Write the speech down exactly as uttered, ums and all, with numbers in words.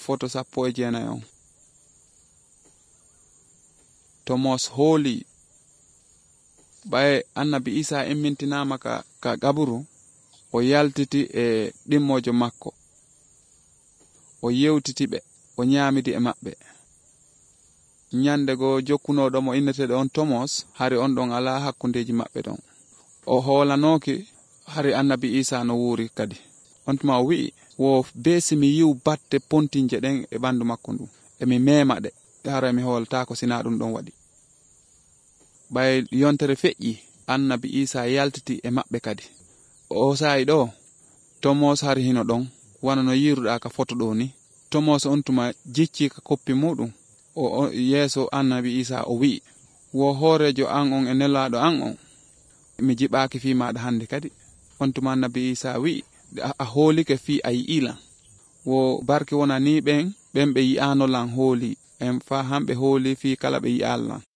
foto sappo e jeenayi on. Thomas hooli ɓaye annabi Isa emmintinama ka, ka gaburu o yaltiti e ɗimmojo makko o yewtiti ɓe o ñaamidi e maɓɓe. Nyande go jokkunoɗo mo inneteɗo on Thomas hari on ɗon ala hakkundeji maɓɓe ɗon o hoolanoki hari annabi Isa no wuuri kadi on tuma o wi'i wo beesimi yiw batte pontinje ɗen e ɓandu makko ndu emi mema ɗe hara mi hoolata ko sina ɗum ɗon waɗi. Ɓay yontere feƴƴi annabi Isa yaltiti e maɓɓe kadi o sayi ɗo Thomas hari hino ɗon wana no yiruɗa ka foto ɗo ni. Thomas on tuma jicci ka koppi muɗum o yeeso annabi Isa o wi'i wo hoorejo an on e nelaɗo an on mi jiɓaki fi maɗa hande kadi. On tuma annabi Isa wi'i a hoolike fi a yi'ilan wo barke wona ni ɓen ɓen ɓe yi'anolan hooli en fa hamɓe hooli fi kala ɓe yi'alan.